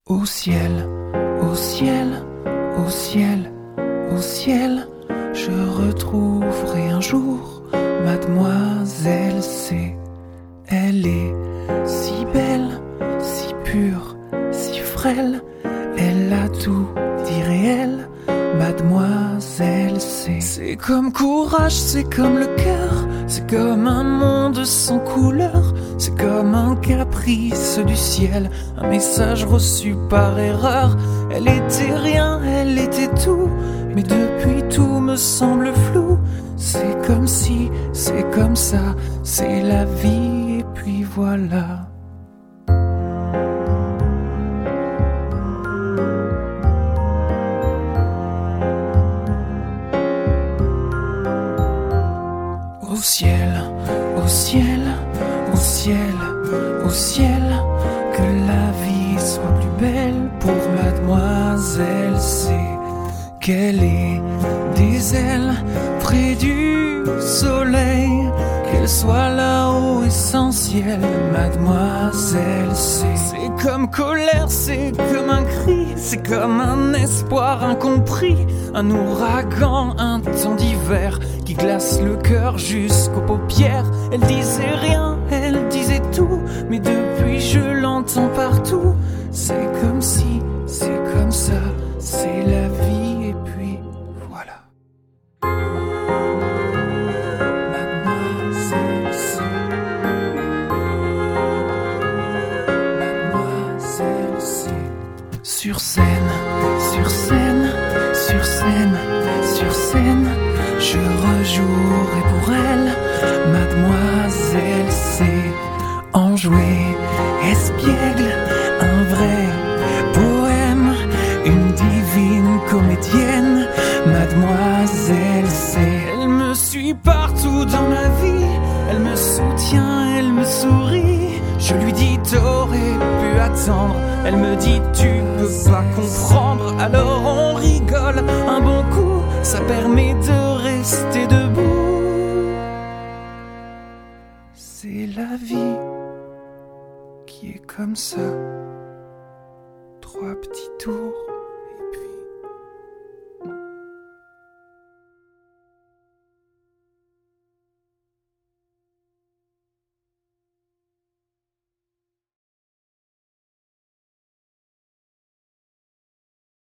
Au ciel, au ciel, au ciel, au ciel, je retrouverai un jour Mademoiselle C. Elle est si belle, si pure, si frêle, elle a tout d'irréel, Mademoiselle C. C'est comme courage, c'est comme le cœur, c'est comme un monde sans couleur, c'est comme un caprice du ciel, un message reçu par erreur. Elle était rien, elle était tout, mais depuis tout me semble flou. C'est comme si, c'est comme ça, c'est la vie et puis voilà. Au ciel, au ciel, au ciel, au ciel, que la vie soit plus belle pour Mademoiselle C. Qu'elle ait des ailes près du soleil, qu'elle soit là-haut essentielle, Mademoiselle C. C'est comme colère, c'est comme un cri, c'est comme un espoir incompris, un ouragan, un temps d'hiver qui glace le cœur jusqu'aux paupières. Elle disait rien, elle disait tout, mais depuis je l'entends partout. C'est comme si, c'est comme ça, c'est la vie et puis voilà. Mademoiselle C. Mademoiselle C. Sur scène, sur scène, sur scène, sur scène, je rejouerai pour elle Mademoiselle C. Enjouée, espiègle, un vrai poème, une divine comédienne, Mademoiselle C. Elle me suit partout dans ma vie, elle me soutient, elle me sourit. Je lui dis t'aurais pu attendre, elle me dit tu peux pas comprendre. Alors on rigole un bon coup, ça permet de rester debout. C'est la vie qui est comme ça, 3 petits tours.